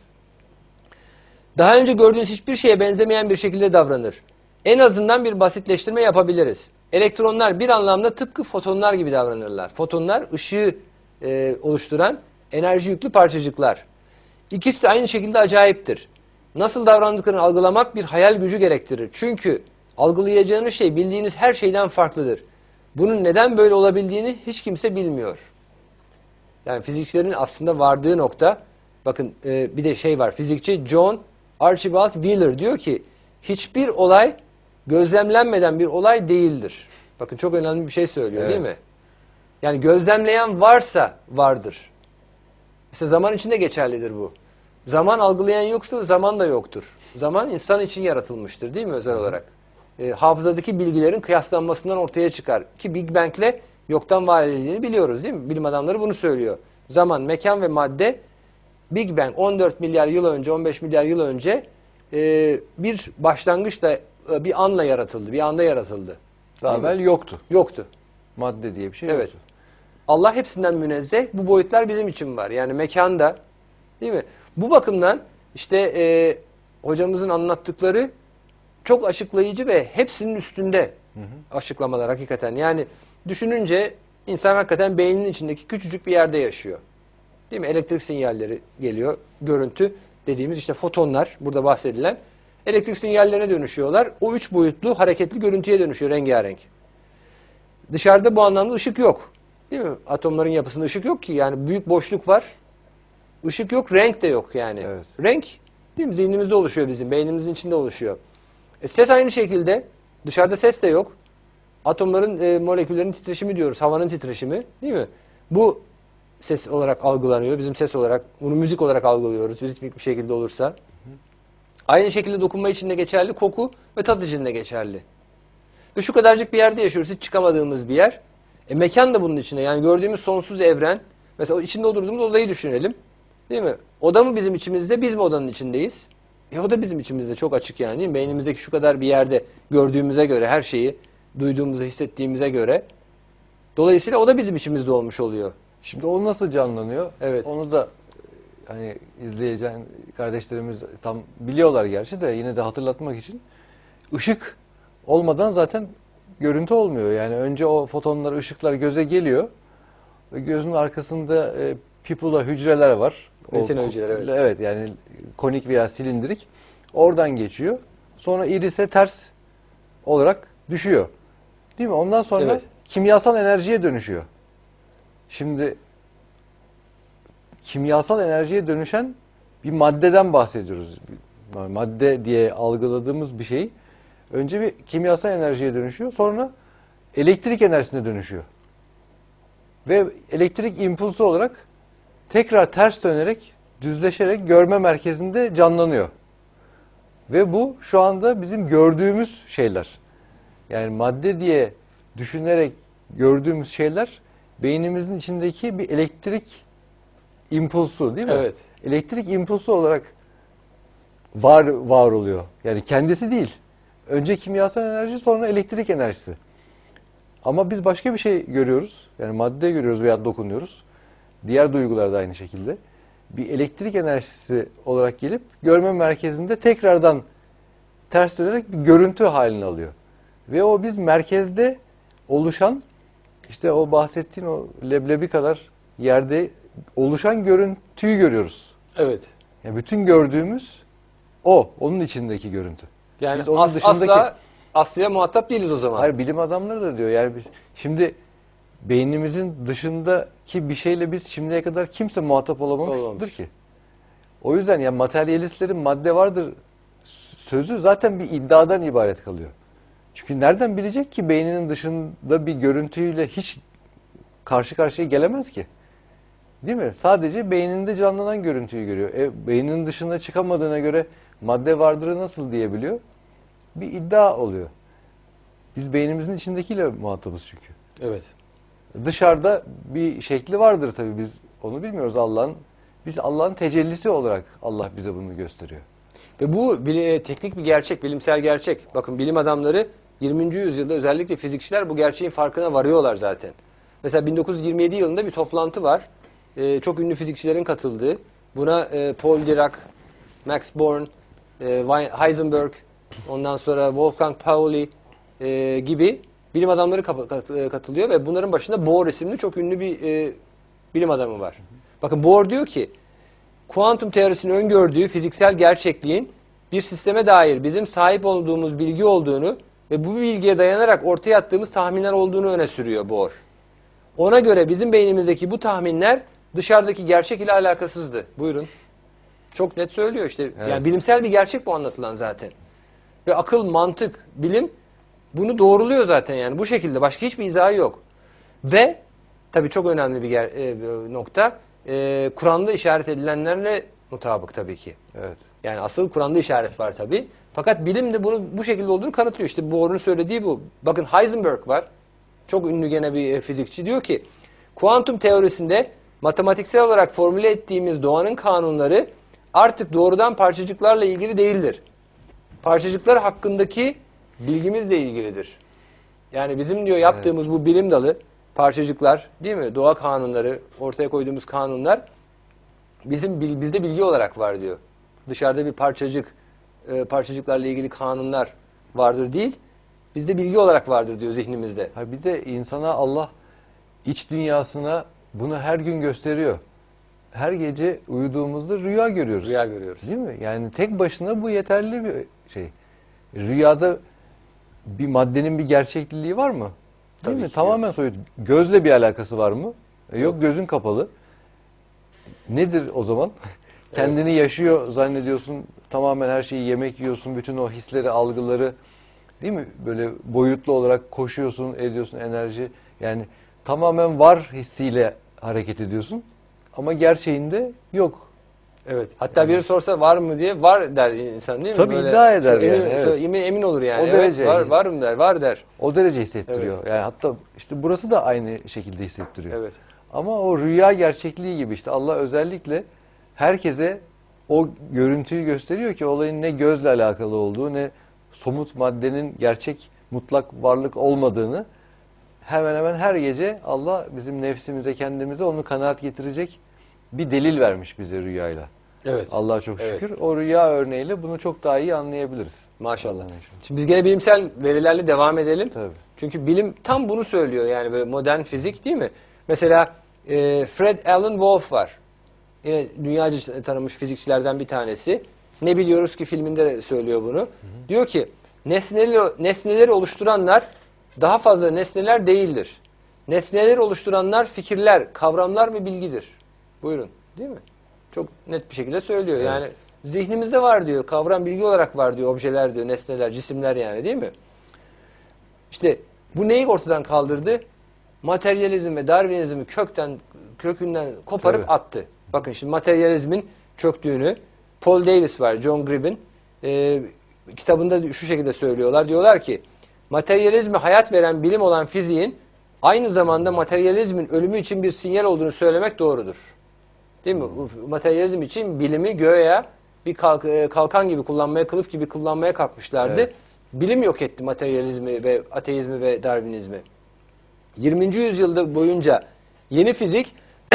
Daha önce gördüğünüz hiçbir şeye benzemeyen bir şekilde davranır. En azından bir basitleştirme yapabiliriz. Elektronlar bir anlamda tıpkı fotonlar gibi davranırlar. Fotonlar ışığı e, oluşturan enerji yüklü parçacıklar. İkisi de aynı şekilde acayiptir. Nasıl davrandıklarını algılamak bir hayal gücü gerektirir. Çünkü algılayacağınız şey bildiğiniz her şeyden farklıdır. Bunun neden böyle olabildiğini hiç kimse bilmiyor. Yani fizikçilerin aslında vardığı nokta, bakın e, bir de şey var, fizikçi John Archibald Wheeler diyor ki hiçbir olay gözlemlenmeden bir olay değildir. Bakın çok önemli bir şey söylüyor Evet. değil mi? Yani gözlemleyen varsa vardır. İşte zaman için de geçerlidir bu. Zaman algılayan yoksa zaman da yoktur. Zaman insan için yaratılmıştır değil mi özel olarak? e, hafızadaki bilgilerin kıyaslanmasından ortaya çıkar. Ki Big Bang'le yoktan var edildiğini biliyoruz değil mi? Bilim adamları bunu söylüyor. Zaman, mekan ve madde Big Bang on dört milyar yıl önce, on beş milyar yıl önce e, bir başlangıçla, e, bir anla yaratıldı. Bir anda yaratıldı. Daha evvel yoktu. Yoktu. Madde diye bir şey Evet. yoktu. Allah hepsinden münezzeh. Bu boyutlar bizim için var. Yani mekanda, değil mi? Bu bakımdan işte e, hocamızın anlattıkları çok açıklayıcı ve hepsinin üstünde hı hı. açıklamalar hakikaten. Yani düşününce insan hakikaten beyninin içindeki küçücük bir yerde yaşıyor. Değil mi? Elektrik sinyalleri geliyor. Görüntü dediğimiz işte fotonlar burada bahsedilen elektrik sinyallerine dönüşüyorlar. O üç boyutlu hareketli görüntüye dönüşüyor rengarenk. Dışarıda bu anlamda ışık yok. Değil mi? Atomların yapısında ışık yok ki. Yani büyük boşluk var. Işık yok, renk de yok yani. Evet. Renk değil mi? Zihnimizde oluşuyor bizim. Beynimizin içinde oluşuyor. E, ses aynı şekilde. Dışarıda ses de yok. Atomların, e, moleküllerin titreşimi diyoruz. Havanın titreşimi. Değil mi? Bu ses olarak algılanıyor. Bizim ses olarak, bunu müzik olarak algılıyoruz. Ritmik bir şekilde olursa. Hı hı. Aynı şekilde dokunma için de geçerli. Koku ve tat için de geçerli. Ve şu kadarcık bir yerde yaşıyoruz. Hiç çıkamadığımız bir yer. E, mekan da bunun içinde. Yani gördüğümüz sonsuz evren. Mesela içinde oturduğumuz odayı düşünelim. Değil mi? Oda mı bizim içimizde, biz mi odanın içindeyiz? E o da bizim içimizde çok açık yani değil mi? Beynimizdeki şu kadar bir yerde gördüğümüze göre, her şeyi duyduğumuzu hissettiğimize göre. Dolayısıyla o da bizim içimizde olmuş oluyor. Şimdi o nasıl canlanıyor? Evet. Onu da hani izleyeceğin kardeşlerimiz tam biliyorlar gerçi de yine de hatırlatmak için. Işık olmadan zaten görüntü olmuyor. Yani önce o fotonlar, ışıklar göze geliyor. Ve gözün arkasında e, pupula hücreler var. Retina hücreleri, evet. Evet, yani konik veya silindirik. Oradan geçiyor. Sonra irise ters olarak düşüyor. Değil mi? Ondan sonra evet. kimyasal enerjiye dönüşüyor. Şimdi kimyasal enerjiye dönüşen bir maddeden bahsediyoruz. Yani madde diye algıladığımız bir şey önce bir kimyasal enerjiye dönüşüyor. Sonra elektrik enerjisine dönüşüyor. Ve elektrik impulsu olarak tekrar ters dönerek, düzleşerek görme merkezinde canlanıyor. Ve bu şu anda bizim gördüğümüz şeyler. Yani madde diye düşünerek gördüğümüz şeyler beynimizin içindeki bir elektrik impulsu değil mi? Evet. Elektrik impulsu olarak var var oluyor. Yani kendisi değil. Önce kimyasal enerji, sonra elektrik enerjisi. Ama biz başka bir şey görüyoruz. Yani madde görüyoruz veya dokunuyoruz. Diğer duygular da aynı şekilde. Bir elektrik enerjisi olarak gelip görme merkezinde tekrardan ters dönerek bir görüntü halini alıyor. Ve o biz merkezde oluşan, işte o bahsettiğin o leblebi kadar yerde oluşan görüntüyü görüyoruz. Evet. Yani bütün gördüğümüz o, onun içindeki görüntü. Yani biz onun as, dışındaki... asla Aslı'ya muhatap değiliz o zaman. Hayır, bilim adamları da diyor. Yani biz şimdi beynimizin dışındaki bir şeyle biz şimdiye kadar kimse muhatap olamamıştır Olmamış. ki. O yüzden ya materyalistlerin madde vardır sözü zaten bir iddiadan ibaret kalıyor. Çünkü nereden bilecek ki beyninin dışında bir görüntüyle hiç karşı karşıya gelemez ki. Değil mi? Sadece beyninde canlanan görüntüyü görüyor. E, beyninin dışına çıkamadığına göre madde vardırı nasıl diyebiliyor? Bir iddia oluyor. Biz beynimizin içindekiyle muhatabız çünkü. Evet. Dışarıda bir şekli vardır tabii, biz onu bilmiyoruz Allah'ın. Biz Allah'ın tecellisi olarak Allah bize bunu gösteriyor. Ve bu bile, teknik bir gerçek, bilimsel gerçek. Bakın bilim adamları yirminci yüzyılda özellikle fizikçiler bu gerçeğin farkına varıyorlar zaten. Mesela bin dokuz yüz yirmi yedi yılında bir toplantı var. Ee, çok ünlü fizikçilerin katıldığı. Buna e, Paul Dirac, Max Born, e, Heisenberg, ondan sonra Wolfgang Pauli e, gibi bilim adamları katılıyor ve bunların başında Bohr isimli çok ünlü bir e, bilim adamı var. Bakın Bohr diyor ki, kuantum teorisinin öngördüğü fiziksel gerçekliğin bir sisteme dair bizim sahip olduğumuz bilgi olduğunu ve bu bilgiye dayanarak ortaya attığımız tahminler olduğunu öne sürüyor Bohr. Ona göre bizim beynimizdeki bu tahminler dışarıdaki gerçek ile alakasızdı. Buyurun. Çok net söylüyor işte. Evet. Yani bilimsel bir gerçek bu anlatılan zaten. Ve akıl, mantık, bilim bunu doğruluyor zaten yani. Bu şekilde. Başka hiçbir izahı yok. Ve tabii çok önemli bir, ger- e, bir nokta. E, Kur'an'da işaret edilenlerle mutabık tabii ki. Evet. Yani asıl Kur'an'da işaret var tabii. Fakat bilim de bunu bu şekilde olduğunu kanıtlıyor. İşte Bohr'un söylediği bu. Bakın Heisenberg var. Çok ünlü gene bir fizikçi. Diyor ki kuantum teorisinde matematiksel olarak formüle ettiğimiz doğanın kanunları artık doğrudan parçacıklarla ilgili değildir. Parçacıklar hakkındaki bilgimizle ilgilidir. Yani bizim diyor yaptığımız evet. bu bilim dalı parçacıklar değil mi? Doğa kanunları, ortaya koyduğumuz kanunlar bizim bizde bilgi olarak var diyor. Dışarıda bir parçacık, e, parçacıklarla ilgili kanunlar vardır değil. Bizde bilgi olarak vardır diyor zihnimizde. Ha bir de insana Allah iç dünyasına bunu her gün gösteriyor. Her gece uyuduğumuzda rüya görüyoruz. Rüya görüyoruz. Değil mi? Yani tek başına bu yeterli bir şey. Rüyada bir maddenin bir gerçekliği var mı? Değil Tabii mi? ki Tamamen yok. soyut. Gözle bir alakası var mı? Yok, yok gözün kapalı. Nedir o zaman? Kendini evet. yaşıyor zannediyorsun. Tamamen her şeyi yemek yiyorsun. Bütün o hisleri, algıları değil mi? Böyle boyutlu olarak koşuyorsun, ediyorsun enerji. Yani tamamen var hissiyle hareket ediyorsun. Ama gerçeğinde yok. Evet. Hatta yani. Biri sorsa var mı diye var der insan değil mi? Tabii Böyle iddia eder emin, yani. Evet. Emin, emin olur yani. O evet, derece. Var, varım der, var der. O derece hissettiriyor. Evet. Yani hatta işte burası da aynı şekilde hissettiriyor. Evet. Ama o rüya gerçekliği gibi işte Allah özellikle herkese o görüntüyü gösteriyor ki olayın ne gözle alakalı olduğu ne somut maddenin gerçek mutlak varlık olmadığını hemen hemen her gece Allah bizim nefsimize kendimize onu kanaat getirecek bir delil vermiş bize rüyayla. Evet. Allah'a çok şükür. Evet. O rüya örneğiyle bunu çok daha iyi anlayabiliriz. Maşallah. Şimdi biz gene bilimsel verilerle devam edelim. Tabii. Çünkü bilim tam bunu söylüyor yani böyle modern fizik değil mi? Mesela e, Fred Alan Wolf var. Yine dünyaca tanınmış fizikçilerden bir tanesi. Ne biliyoruz ki filminde de söylüyor bunu. Hı hı. Diyor ki nesneleri, nesneleri oluşturanlar daha fazla nesneler değildir. Nesneleri oluşturanlar fikirler, kavramlar ve bilgidir. Buyurun değil mi? Çok net bir şekilde söylüyor. Evet. Yani zihnimizde var diyor. Kavram bilgi olarak var diyor. Objeler diyor. Nesneler, cisimler yani değil mi? İşte bu neyi ortadan kaldırdı? Materyalizm ve Darwinizmi kökten kökünden koparıp Tabii. attı. Bakın şimdi materyalizmin çöktüğünü Paul Davies var, John Gribb'in e, kitabında şu şekilde söylüyorlar. Diyorlar ki materyalizme hayat veren bilim olan fiziğin aynı zamanda materyalizmin ölümü için bir sinyal olduğunu söylemek doğrudur. Değil mi? Materyalizm için bilimi göğe bir kalk, kalkan gibi kullanmaya, kılıf gibi kullanmaya kalkmışlardı. Evet. Bilim yok etti materyalizmi ve ateizmi ve Darwinizmi. yirminci yüzyılda boyunca yeni fizik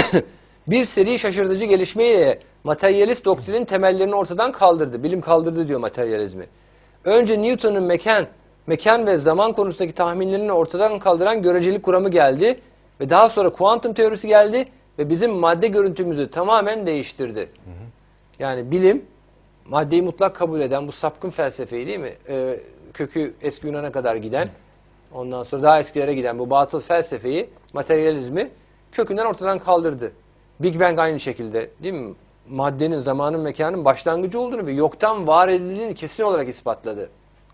bir seri şaşırtıcı gelişmeyle materyalist doktrinin temellerini ortadan kaldırdı. Bilim kaldırdı diyor materyalizmi. Önce Newton'un mekan, mekan ve zaman konusundaki tahminlerini ortadan kaldıran görecelik kuramı geldi ve daha sonra kuantum teorisi geldi ve bizim madde görüntümüzü tamamen değiştirdi. Hı hı. Yani bilim maddeyi mutlak kabul eden bu sapkın felsefeyi değil mi? Ee, kökü eski Yunan'a kadar giden, ondan sonra daha eskilere giden bu batıl felsefeyi, materyalizmi kökünden ortadan kaldırdı. Big Bang aynı şekilde değil mi? Maddenin, zamanın, mekanın başlangıcı olduğunu ve yoktan var edildiğini kesin olarak ispatladı.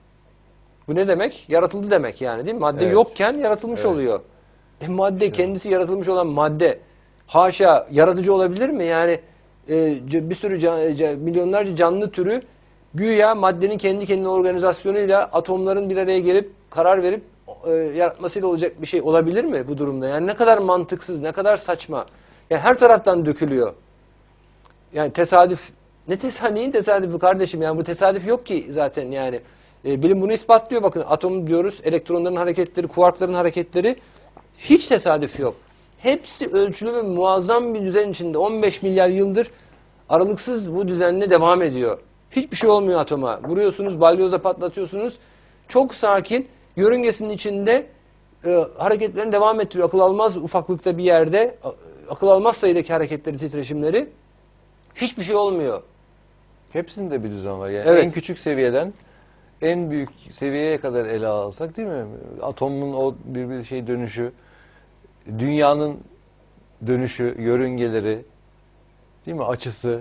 Bu ne demek? Yaratıldı demek yani değil mi? Madde evet. yokken yaratılmış evet. oluyor. E madde evet. kendisi yaratılmış olan madde haşa yaratıcı olabilir mi? Yani e, bir sürü can, can, milyonlarca canlı türü güya maddenin kendi kendine organizasyonuyla atomların bir araya gelip karar verip e, yaratmasıyla olacak bir şey olabilir mi bu durumda? Yani ne kadar mantıksız, ne kadar saçma. Yani her taraftan dökülüyor. Yani tesadüf, ne tesadüf, neyin tesadüfü kardeşim? Yani bu tesadüf yok ki zaten yani. E, bilim bunu ispatlıyor. Bakın atom diyoruz, elektronların hareketleri, kuarkların hareketleri hiç tesadüf yok. Hepsi ölçülü ve muazzam bir düzen içinde. on beş milyar yıldır aralıksız bu düzenle devam ediyor. Hiçbir şey olmuyor atoma. Vuruyorsunuz, balyoza patlatıyorsunuz. Çok sakin, yörüngesinin içinde e, hareketlerini devam ettiriyor. Akıl almaz ufaklıkta bir yerde, akıl almaz sayıdaki hareketleri, titreşimleri. Hiçbir şey olmuyor. Hepsinde bir düzen var. Yani evet. en küçük seviyeden en büyük seviyeye kadar ele alsak değil mi? Atomun o bir bir şey dönüşü, dünyanın dönüşü, yörüngeleri, değil mi? Açısı,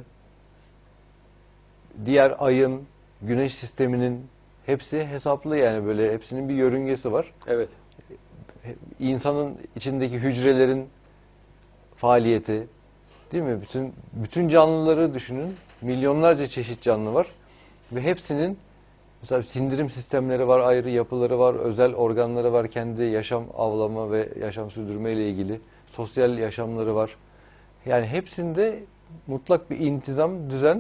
diğer ayın, güneş sisteminin hepsi hesaplı yani böyle hepsinin bir yörüngesi var. Evet. İnsanın içindeki hücrelerin faaliyeti, değil mi? Bütün bütün canlıları düşünün. Milyonlarca çeşit canlı var ve hepsinin Mesela sindirim sistemleri var, ayrı yapıları var, özel organları var, kendi yaşam avlama ve yaşam sürdürme ile ilgili sosyal yaşamları var. Yani hepsinde mutlak bir intizam, düzen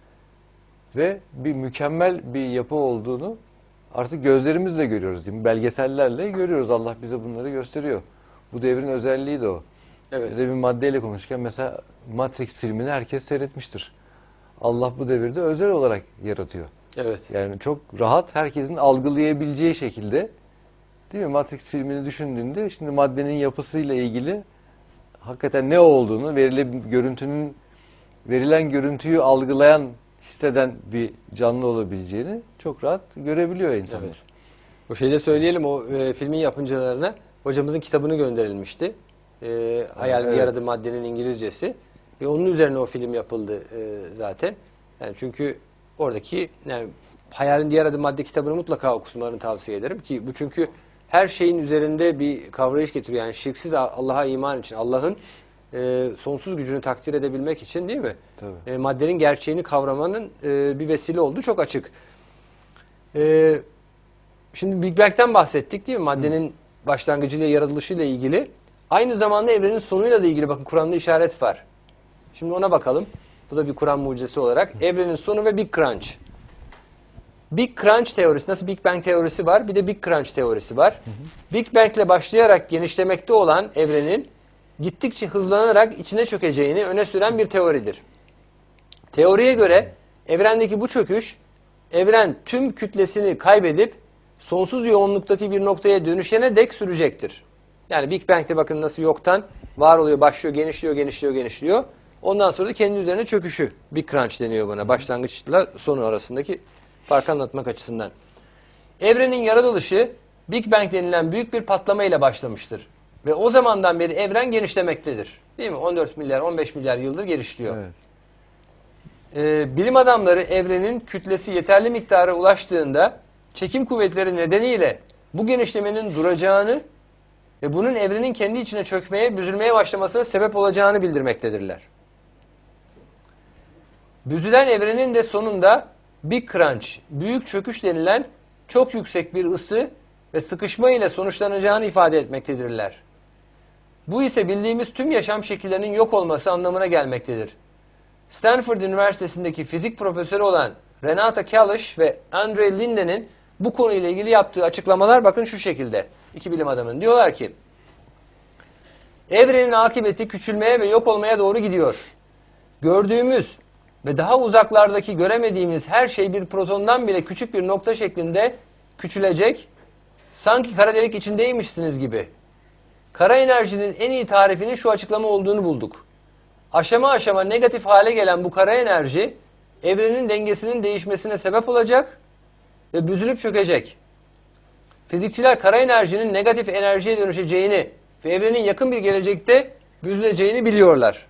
ve bir mükemmel bir yapı olduğunu artık gözlerimizle görüyoruz. Değil mi? Belgesellerle görüyoruz. Allah bize bunları gösteriyor. Bu devrin özelliği de o. Evet. Bir maddeyle konuşurken mesela Matrix filmini herkes seyretmiştir. Allah bu devirde özel olarak yaratıyor. Evet. Yani çok rahat, herkesin algılayabileceği şekilde, değil mi? Matrix filmini düşündüğünde şimdi maddenin yapısıyla ilgili hakikaten ne olduğunu, verilen görüntünün verilen görüntüyü algılayan, hisseden bir canlı olabileceğini çok rahat görebiliyor insanlar. Evet. O şeyde söyleyelim, o e, filmin yapımcılarına hocamızın kitabını gönderilmişti. E, Hayalin Evet. Yaradığı Maddenin İngilizcesi. Ve onun üzerine o film yapıldı e, zaten. Yani çünkü oradaki yani Hayalin Yaradığı Madde kitabını mutlaka okumalarını tavsiye ederim ki bu çünkü her şeyin üzerinde bir kavrayış getiriyor. Yani şirksiz Allah'a iman için, Allah'ın e, sonsuz gücünü takdir edebilmek için, değil mi? Tabii. E, maddenin gerçeğini kavramanın e, bir vesile olduğu çok açık. E, şimdi Big Bang'den bahsettik, değil mi? Maddenin Hı. başlangıcıyla, yaratılışıyla ilgili. Aynı zamanda evrenin sonuyla da ilgili bakın Kur'an'da işaret var. Şimdi ona bakalım. Bu da bir Kur'an mucizesi olarak. Hı. Evrenin sonu ve Big Crunch. Big Crunch teorisi, nasıl Big Bang teorisi var, bir de Big Crunch teorisi var. Hı hı. Big Bang ile başlayarak genişlemekte olan evrenin gittikçe hızlanarak içine çökeceğini öne süren bir teoridir. Teoriye göre evrendeki bu çöküş, evren tüm kütlesini kaybedip sonsuz yoğunluktaki bir noktaya dönüşene dek sürecektir. Yani Big Bang'de bakın nasıl yoktan var oluyor, başlıyor, genişliyor, genişliyor, genişliyor. Ondan sonra da kendi üzerine çöküşü. Big Crunch deniyor buna. Başlangıçla sonu arasındaki farkı anlatmak açısından. Evrenin yaratılışı Big Bang denilen büyük bir patlama ile başlamıştır. Ve o zamandan beri evren genişlemektedir. Değil mi? on dört milyar, on beş milyar yıldır genişliyor. Evet. Ee, bilim adamları evrenin kütlesi yeterli miktara ulaştığında çekim kuvvetleri nedeniyle bu genişlemenin duracağını ve bunun evrenin kendi içine çökmeye, büzülmeye başlamasına sebep olacağını bildirmektedirler. Büzülen evrenin de sonunda Big Crunch, büyük çöküş denilen çok yüksek bir ısı ve sıkışma ile sonuçlanacağını ifade etmektedirler. Bu ise bildiğimiz tüm yaşam şekillerinin yok olması anlamına gelmektedir. Stanford Üniversitesi'ndeki fizik profesörü olan Renata Kalish ve Andre Linden'in bu konuyla ilgili yaptığı açıklamalar bakın şu şekilde. İki bilim adamının diyorlar ki, evrenin akıbeti küçülmeye ve yok olmaya doğru gidiyor. Gördüğümüz ve daha uzaklardaki göremediğimiz her şey bir protondan bile küçük bir nokta şeklinde küçülecek, sanki kara delik içindeymişsiniz gibi. Kara enerjinin en iyi tarifinin şu açıklama olduğunu bulduk. Aşama aşama negatif hale gelen bu kara enerji, evrenin dengesinin değişmesine sebep olacak ve büzülüp çökecek. Fizikçiler kara enerjinin negatif enerjiye dönüşeceğini ve evrenin yakın bir gelecekte büzüleceğini biliyorlar.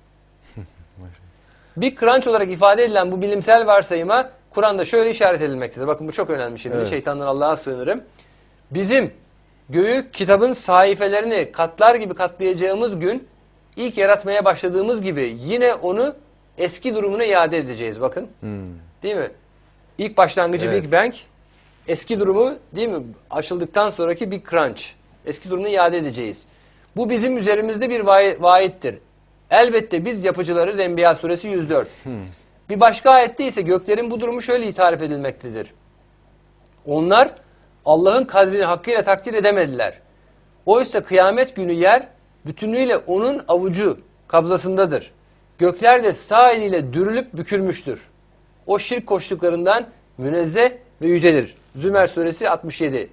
Big Crunch olarak ifade edilen bu bilimsel varsayıma Kur'an'da şöyle işaret edilmektedir. Bakın bu çok önemli şimdi. Evet. Şeytandan Allah'a sığınırım. Bizim göğü kitabın sayfelerini katlar gibi katlayacağımız gün ilk yaratmaya başladığımız gibi yine onu eski durumuna iade edeceğiz. Bakın. Hmm. Değil mi? İlk başlangıcı evet. Big Bang. Eski durumu değil mi? Açıldıktan sonraki Big Crunch. Eski durumunu iade edeceğiz. Bu bizim üzerimizde bir vaattir. Elbette biz yapıcılarız. Enbiya suresi yüz dört. Hmm. Bir başka ayette ise göklerin bu durumu şöyle tarif edilmektedir. Onlar Allah'ın kadrini hakkıyla takdir edemediler. Oysa kıyamet günü yer bütünüyle onun avucu, kabzasındadır. Gökler de sağ eliyle dürülüp bükülmüştür. O şirk koştuklarından münezzeh ve yücedir. Zümer suresi altmış yedi.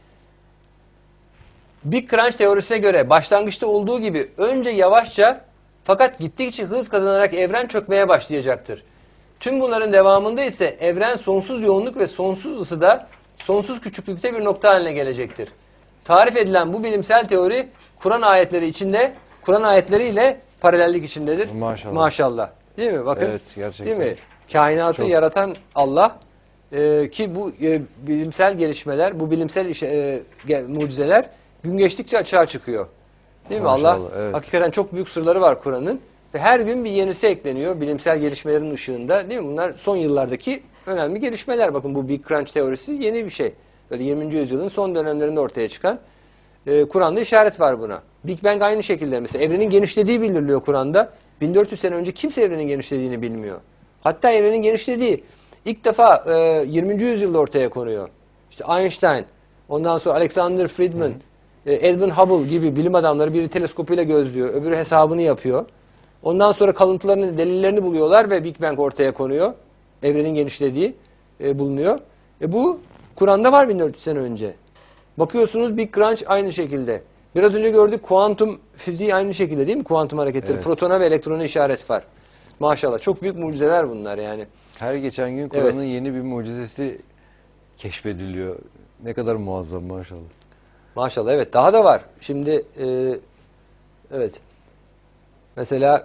Big Crunch teorisine göre başlangıçta olduğu gibi önce yavaşça fakat gittikçe hız kazanarak evren çökmeye başlayacaktır. Tüm bunların devamında ise evren sonsuz yoğunluk ve sonsuz ısıda, sonsuz küçüklükte bir nokta haline gelecektir. Tarif edilen bu bilimsel teori Kur'an ayetleri içinde, Kur'an ayetleriyle paralellik içindedir. Maşallah. Maşallah. Değil mi? Bakın. Evet, gerçekten. Değil mi? Kainatı Çok. yaratan Allah e, ki bu e, bilimsel gelişmeler, bu bilimsel iş, e, mucizeler gün geçtikçe açığa çıkıyor. Değil mi? Maşallah, Allah evet. hakikaten çok büyük sırları var Kur'an'ın ve her gün bir yenisi ekleniyor bilimsel gelişmelerin ışığında. Değil mi? Bunlar son yıllardaki önemli gelişmeler. Bakın bu Big Crunch teorisi yeni bir şey. Böyle yirminci yüzyılın son dönemlerinde ortaya çıkan, e, Kur'an'da işaret var buna. Big Bang aynı şekilde mesela evrenin genişlediği bildiriliyor Kur'an'da. bin dört yüz sene önce kimse evrenin genişlediğini bilmiyor. Hatta evrenin genişlediği ilk defa e, yirminci yüzyılda ortaya konuyor. İşte Einstein, ondan sonra Alexander Friedman, e, Edwin Hubble gibi bilim adamları biri teleskopuyla gözlüyor, öbürü hesabını yapıyor. Ondan sonra kalıntılarını, delillerini buluyorlar ve Big Bang ortaya konuyor. Evrenin genişlediği e, bulunuyor. E, bu Kur'an'da var bin dört yüz sene önce. Bakıyorsunuz Big Crunch aynı şekilde. Biraz önce gördük kuantum fiziği aynı şekilde değil mi? Kuantum hareketleri. Evet. Protona ve elektrona işaret var. Maşallah. Çok büyük mucizeler bunlar yani. Her geçen gün Kur'an'ın Evet. yeni bir mucizesi keşfediliyor. Ne kadar muazzam maşallah. Maşallah evet. Daha da var. Şimdi e, evet. Mesela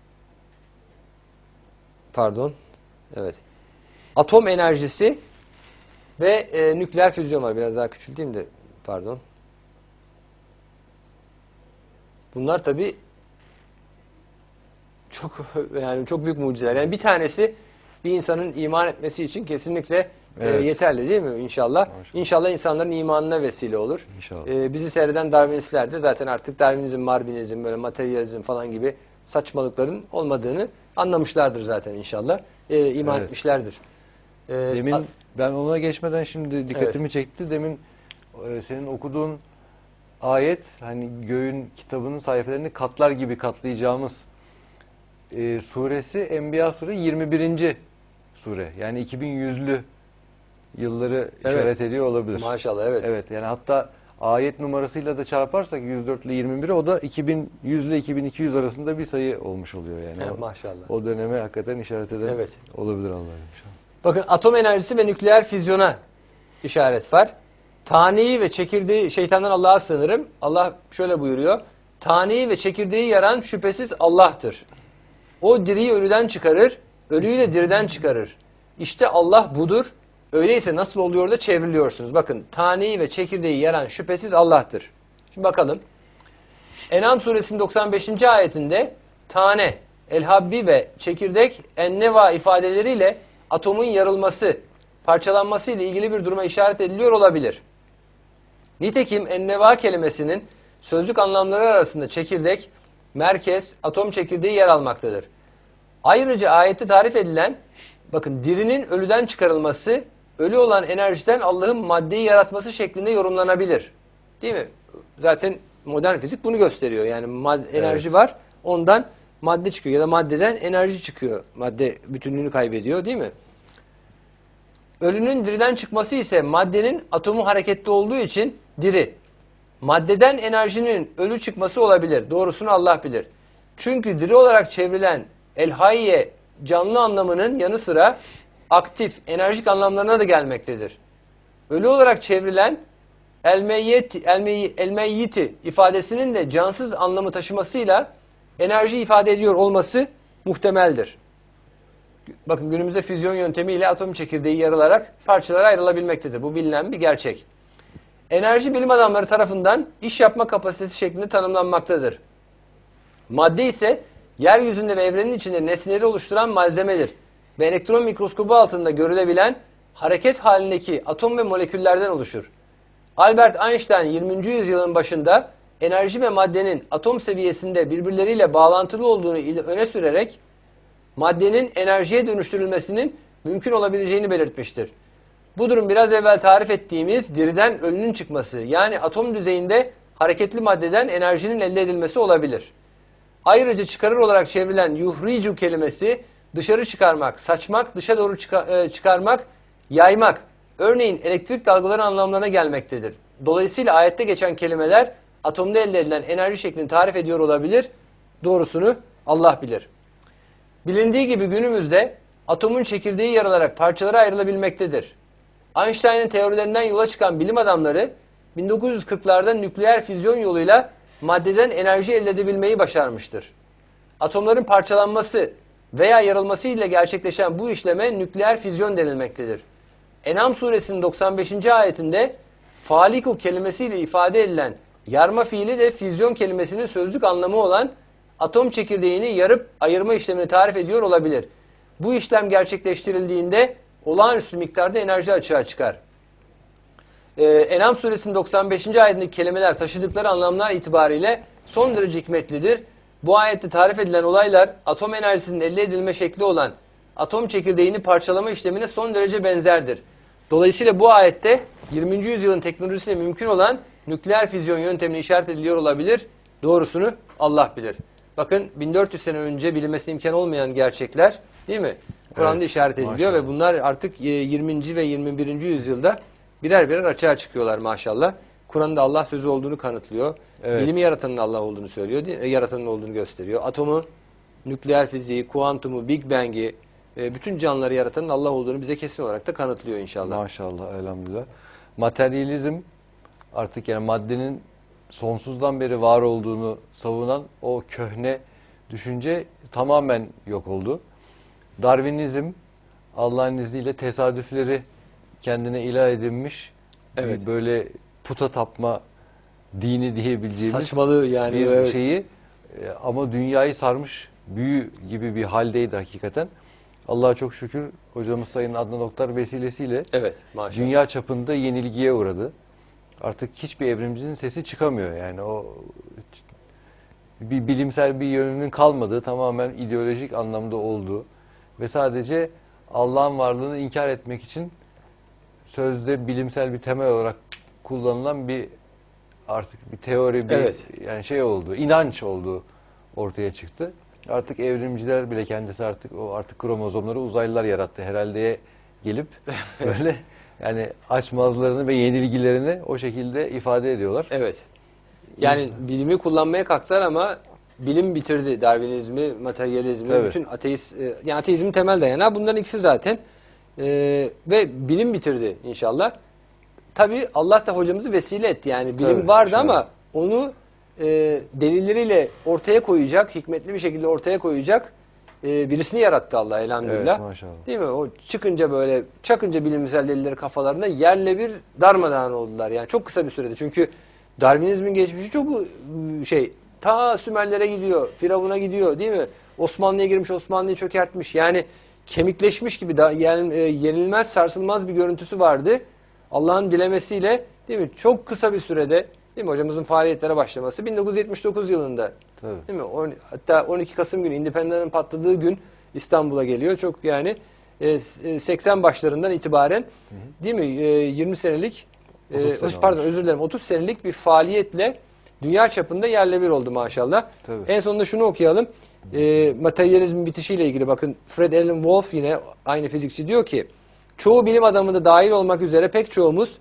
pardon. Evet. Atom enerjisi ve e, nükleer füzyon var. Biraz daha küçülteyim de pardon. Bunlar tabii çok yani çok büyük mucizeler. Yani bir tanesi bir insanın iman etmesi için kesinlikle evet. e, yeterli değil mi inşallah? Maşallah. İnşallah insanların imanına vesile olur. İnşallah. E, bizi seyreden Darwinistler de zaten artık Darwinizm, Marvinizm, böyle materyalizm falan gibi saçmalıkların olmadığını anlamışlardır zaten inşallah. E, iman evet. etmişlerdir. E, Demin ben ona geçmeden şimdi dikkatimi evet. çekti. Demin e, senin okuduğun ayet hani göğün kitabının sayfalarını katlar gibi katlayacağımız e, suresi Enbiya Suresi yirmi birinci sure. Yani iki bin yüzlü yılları evet. işaret ediyor olabilir. Maşallah evet. Evet yani hatta ayet numarasıyla da çarparsak yüz dört ile yirmi biri o da iki bin yüz ile iki bin iki yüz arasında bir sayı olmuş oluyor yani. Evet, o, maşallah. O döneme hakikaten işaret eden evet. olabilir Allah'ım inşallah. Bakın atom enerjisi ve nükleer füzyona işaret var. Taneyi ve çekirdeği, şeytandan Allah'a sığınırım. Allah şöyle buyuruyor. Taneyi ve çekirdeği yaran şüphesiz Allah'tır. O diriyi ölüden çıkarır, ölüyü de diriden çıkarır. İşte Allah budur. Öyleyse nasıl oluyor da çevriliyorsunuz? Bakın taneyi ve çekirdeği yaran şüphesiz Allah'tır. Şimdi bakalım. En'am suresinin doksan beşinci ayetinde tane, el-habbi ve çekirdek, enneva ifadeleriyle atomun yarılması, parçalanması ile ilgili bir duruma işaret ediliyor olabilir. Nitekim enneva kelimesinin sözlük anlamları arasında çekirdek, merkez, atom çekirdeği yer almaktadır. Ayrıca ayette tarif edilen, bakın dirinin ölüden çıkarılması, ölü olan enerjiden Allah'ın maddeyi yaratması şeklinde yorumlanabilir. Değil mi? Zaten modern fizik bunu gösteriyor. Yani madde, evet. enerji var, ondan madde çıkıyor ya da maddeden enerji çıkıyor. Madde bütünlüğünü kaybediyor değil mi? Ölünün diriden çıkması ise maddenin atomu hareketli olduğu için diri. Maddeden enerjinin ölü çıkması olabilir. Doğrusunu Allah bilir. Çünkü diri olarak çevrilen el-hayye canlı anlamının yanı sıra aktif, enerjik anlamlarına da gelmektedir. Ölü olarak çevrilen el-meyyiti el ifadesinin de cansız anlamı taşımasıyla enerji ifade ediyor olması muhtemeldir. Bakın günümüzde füzyon yöntemiyle atom çekirdeği yarılarak parçalara ayrılabilmektedir. Bu bilinen bir gerçek. Enerji bilim adamları tarafından iş yapma kapasitesi şeklinde tanımlanmaktadır. Madde ise yeryüzünde ve evrenin içinde nesneleri oluşturan malzemedir ve elektron mikroskobu altında görülebilen hareket halindeki atom ve moleküllerden oluşur. Albert Einstein yirminci yüzyılın başında enerji ve maddenin atom seviyesinde birbirleriyle bağlantılı olduğunu öne sürerek maddenin enerjiye dönüştürülmesinin mümkün olabileceğini belirtmiştir. Bu durum biraz evvel tarif ettiğimiz diriden ölünün çıkması, yani atom düzeyinde hareketli maddeden enerjinin elde edilmesi olabilir. Ayrıca çıkarır olarak çevrilen yuhricu kelimesi dışarı çıkarmak, saçmak, dışa doğru çıka, çıkarmak, yaymak, örneğin elektrik dalgaları anlamlarına gelmektedir. Dolayısıyla ayette geçen kelimeler atomda elde edilen enerji şeklini tarif ediyor olabilir. Doğrusunu Allah bilir. Bilindiği gibi günümüzde atomun çekirdeği yarılarak parçalara ayrılabilmektedir. Einstein'ın teorilerinden yola çıkan bilim adamları bin dokuz yüz kırklarda nükleer füzyon yoluyla maddeden enerji elde edebilmeyi başarmıştır. Atomların parçalanması veya yarılması ile gerçekleşen bu işleme nükleer füzyon denilmektedir. En'am suresinin doksan beşinci ayetinde faliku kelimesiyle ifade edilen yarma fiili de füzyon kelimesinin sözlük anlamı olan atom çekirdeğini yarıp ayırma işlemini tarif ediyor olabilir. Bu işlem gerçekleştirildiğinde olağanüstü miktarda enerji açığa çıkar. Ee, En'am suresinin doksan beşinci ayetindeki kelimeler taşıdıkları anlamlar itibariyle son derece hikmetlidir. Bu ayette tarif edilen olaylar atom enerjisinin elde edilme şekli olan atom çekirdeğini parçalama işlemine son derece benzerdir. Dolayısıyla bu ayette yirminci yüzyılın teknolojisiyle mümkün olan nükleer füzyon yöntemini işaret ediliyor olabilir. Doğrusunu Allah bilir. Bakın bin dört yüz sene önce bilinmesi imkan olmayan gerçekler, değil mi? Kur'an'da evet, işaret ediliyor maşallah. Ve bunlar artık yirminci ve yirmi birinci yüzyılda birer birer açığa çıkıyorlar maşallah. Kur'an'da Allah sözü olduğunu kanıtlıyor. Evet. Bilimi yaratanın Allah olduğunu söylüyor, yaratanın olduğunu gösteriyor. Atomu, nükleer fiziği, kuantumu, Big Bang'i, bütün canlıları yaratanın Allah olduğunu bize kesin olarak da kanıtlıyor inşallah. Maşallah, elhamdülillah. Materyalizm artık yani maddenin sonsuzdan beri var olduğunu savunan o köhne düşünce tamamen yok oldu. Darwinizm Allah'ın izniyle tesadüfleri kendine ilah edinmiş, evet, böyle puta tapma dini diyebileceğimiz saçmalığı yani bir evet. şeyi ama dünyayı sarmış büyü gibi bir haldeydi hakikaten. Allah'a çok şükür hocamız Sayın Adnan Oktar vesilesiyle evet, maşallah, dünya çapında yenilgiye uğradı. Artık hiçbir evrimcinin sesi çıkamıyor yani o bir bilimsel bir yönünün kalmadığı, tamamen ideolojik anlamda olduğu ve sadece Allah'ın varlığını inkar etmek için sözde bilimsel bir temel olarak kullanılan bir artık bir teori, bir evet, yani şey oldu, inanç olduğu ortaya çıktı. Artık evrimciler bile kendisi artık o artık kromozomları uzaylılar yarattı herhaldeye gelip böyle yani açmazlarını ve yenilgilerini o şekilde ifade ediyorlar. Evet. Yani bilimi kullanmaya kalktılar ama bilim bitirdi Darwinizmi, materyalizmi, tabii, bütün ateist, yani ateizmin temel dayanağı bunların ikisi zaten. Ee, ve bilim bitirdi inşallah. Tabii Allah da hocamızı vesile etti. Yani bilim tabii, vardı inşallah, ama onu e, delilleriyle ortaya koyacak, hikmetli bir şekilde ortaya koyacak e, birisini yarattı Allah elhamdülillah. Evet, maşallah. Değil mi? O çıkınca böyle, çakınca bilimsel delilleri kafalarında yerle bir darmadağın oldular. Yani çok kısa bir sürede. Çünkü Darwinizmin geçmişi çok şey, ta Sümerlere gidiyor, Firavun'a gidiyor, değil mi? Osmanlı'ya girmiş, Osmanlı'yı çökertmiş. Yani kemikleşmiş gibi da, yani, e, yenilmez, sarsılmaz bir görüntüsü vardı. Allah'ın dilemesiyle, değil mi? Çok kısa bir sürede, değil mi? Hocamızın faaliyetlere başlaması bin dokuz yüz yetmiş dokuz yılında. Tabii. Değil mi? On, hatta on iki Kasım günü Independence'ın patladığı gün İstanbul'a geliyor. Çok yani e, seksen başlarından itibaren, hı hı, değil mi? E, yirmi senelik e, pardon olmuş. özür dilerim otuz senelik bir faaliyetle dünya çapında yerle bir oldu maşallah. Tabii. En sonunda şunu okuyalım. E, materyalizmin bitişiyle ilgili bakın Fred Alan Wolf yine aynı fizikçi diyor ki çoğu bilim adamı da dahil olmak üzere pek çoğumuz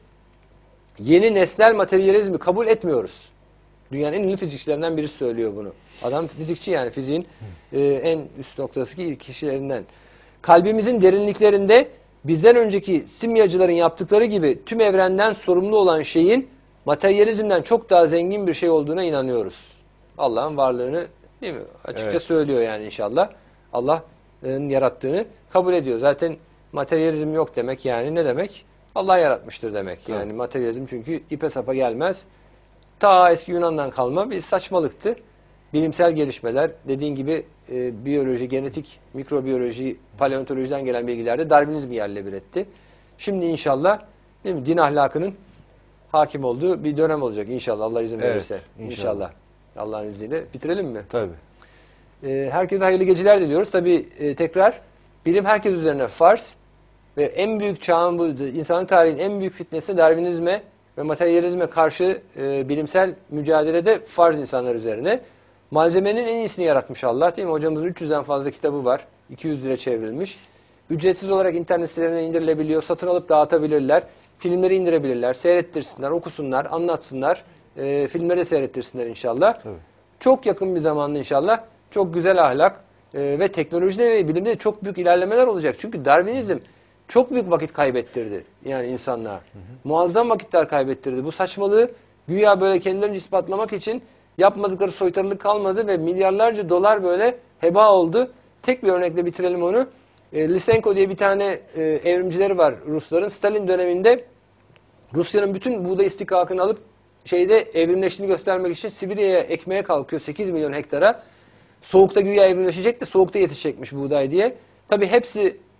yeni nesnel materyalizmi kabul etmiyoruz. Dünyanın en ünlü fizikçilerinden birisi söylüyor bunu. Adam fizikçi yani fiziğin e, en üst noktası kişilerinden. Kalbimizin derinliklerinde bizden önceki simyacıların yaptıkları gibi tüm evrenden sorumlu olan şeyin materyalizmden çok daha zengin bir şey olduğuna inanıyoruz. Allah'ın varlığını, değil mi? Açıkça evet, söylüyor yani inşallah. Allah'ın yarattığını kabul ediyor. Zaten materyalizm yok demek yani ne demek? Allah yaratmıştır demek. Evet. Yani materyalizm çünkü ipe sapa gelmez. Ta eski Yunan'dan kalma bir saçmalıktı. Bilimsel gelişmeler, dediğin gibi e, biyoloji, genetik, mikrobiyoloji, paleontolojiden gelen bilgilerde Darwinizmi yerle bir etti. Şimdi inşallah, değil mi, din ahlakının hakim olduğu bir dönem olacak inşallah Allah izin verirse. Evet, inşallah. inşallah. Allah'ın izniyle. Bitirelim mi? Tabii. E, herkese hayırlı geceler diliyoruz. Tabii e, tekrar bilim herkes üzerine farz ve en büyük çağın bu insanlık tarihinin en büyük fitnesi Darwinizme ve materyalizme karşı e, bilimsel mücadelede farz insanlar üzerine. Malzemenin en iyisini yaratmış Allah, değil mi? Hocamızın üç yüzden fazla kitabı var. iki yüz lira çevrilmiş. Ücretsiz olarak internet sitelerine indirilebiliyor. Satın alıp dağıtabilirler. Filmleri indirebilirler. Seyrettirsinler, okusunlar, anlatsınlar. E, filmleri de seyrettirsinler inşallah. Tabii. Çok yakın bir zamanda inşallah çok güzel ahlak e, ve teknolojide ve bilimde de çok büyük ilerlemeler olacak. Çünkü Darwinizm çok büyük vakit kaybettirdi yani insanlığa. Hı hı. Muazzam vakitler kaybettirdi. Bu saçmalığı güya böyle kendilerini ispatlamak için yapmadıkları soytarılık kalmadı ve milyarlarca dolar böyle heba oldu. Tek bir örnekle bitirelim onu. E, Lysenko diye bir tane e, evrimcileri var Rusların. Stalin döneminde Rusya'nın bütün buğday istihkakını alıp şeyde evrimleştiğini göstermek için Sibirya'ya ekmeye kalkıyor sekiz milyon hektara. Soğukta güya evrimleşecek de soğukta yetişecekmiş buğday diye. Tabii hepsi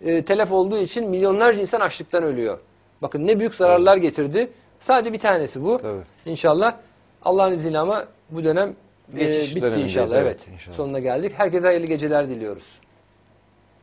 e, telef olduğu için milyonlarca insan açlıktan ölüyor. Bakın ne büyük zararlar getirdi. Sadece bir tanesi bu. Tabii. İnşallah Allah'ın izniyle ama bu dönem e, Geçiş bitti dönemindeyiz, inşallah. evet, Evet. inşallah. Sonuna geldik. Herkese hayırlı geceler diliyoruz.